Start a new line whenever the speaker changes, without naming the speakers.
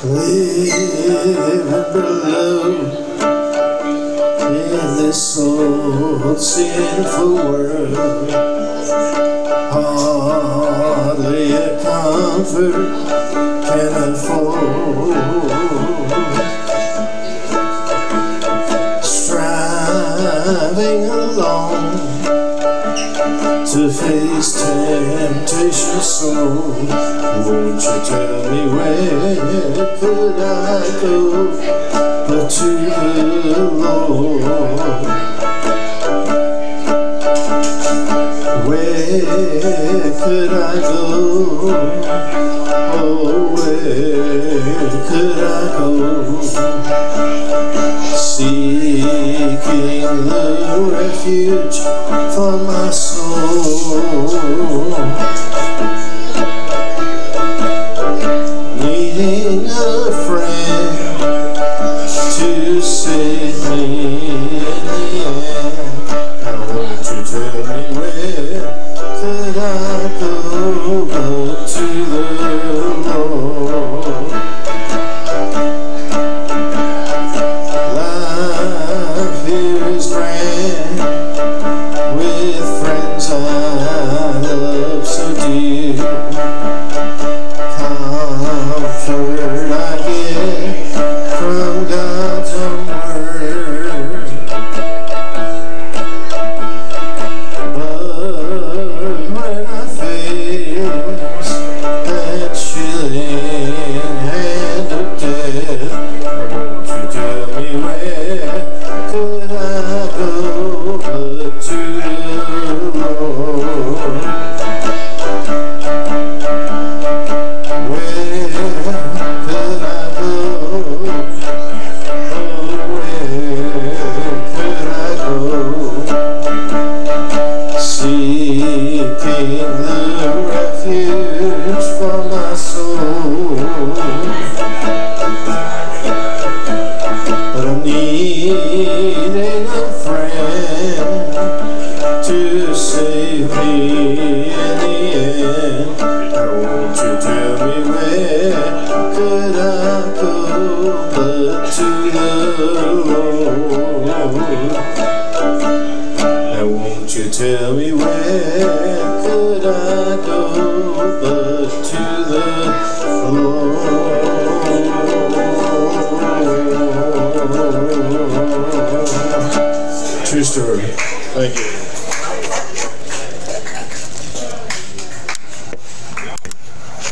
Living below in this old sinful world, hardly a comfort can afford. Striving alone to face temptation so, won't you tell me where could I go but to the Lord? Where could I go? Oh, where could I go? Seeking the refuge for my soul, needing a friend to save me in the end. Now won't you tell me where could I go but to the Lord? Life here is grand with friends I love so dear. Comfort I get from God's own word, but when I face that chilling hand of death, won't you tell me where could I go but to the Lord? Where could I go? Oh, where could I go? Seeking the refuge for my soul, but I'm needing a friend to save me in the end. Now won't you tell me where could I go but to the Lord? Now won't you tell me where could I go but to the Lord? True story. Thank you.